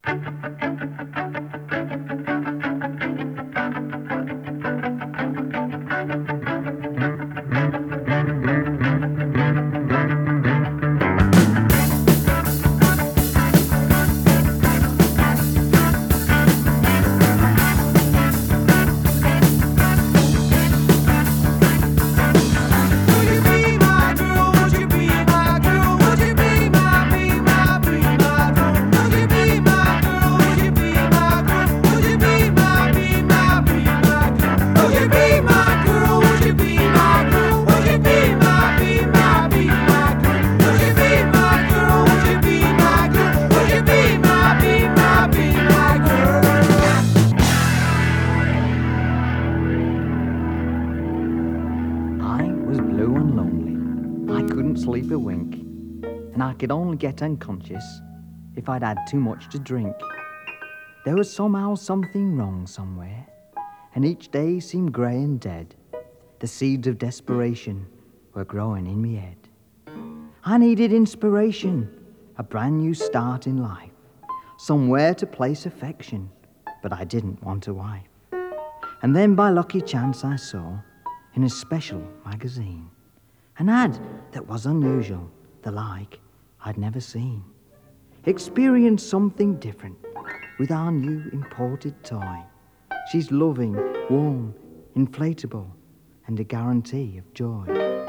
Sleep a wink, and I could only get unconscious if I'd had too much to drink. There was somehow something wrong somewhere, and each day seemed grey and dead. The seeds of desperation were growing in me head. I needed inspiration, a brand new start in life, somewhere to place affection, but I didn't want a wife. And then by lucky chance I saw, in a special magazine, an ad that was unusual, the like I'd never seen. Experience something different with our new imported toy. She's loving, warm, inflatable, and a guarantee of joy.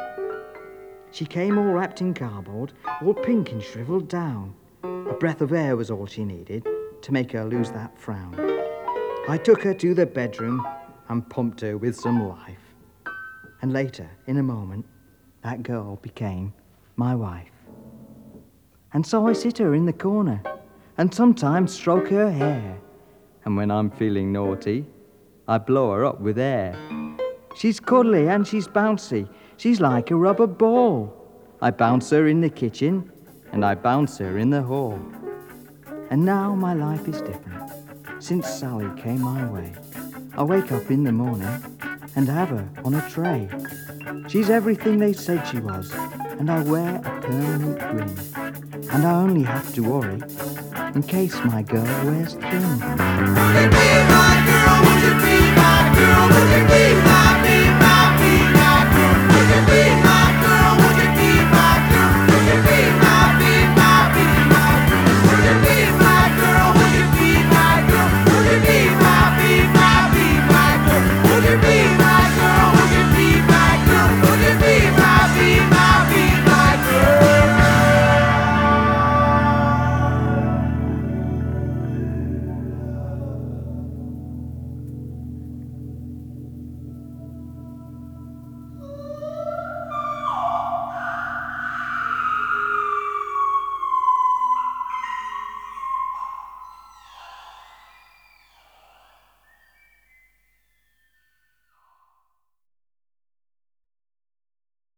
She came all wrapped in cardboard, all pink and shriveled down. A breath of air was all she needed to make her lose that frown. I took her to the bedroom and pumped her with some life. And later, in a moment, that girl became my wife. And so I sit her in the corner and sometimes stroke her hair. And when I'm feeling naughty, I blow her up with air. She's cuddly and she's bouncy. She's like a rubber ball. I bounce her in the kitchen and I bounce her in the hall. And now my life is different since Sally came my way. I wake up in the morning and have her on a tray. She's everything they said she was, and I wear a permanent grin. And I only have to worry in case my girl wears thin. Would you be my girl? Would you be my girl? Would you be my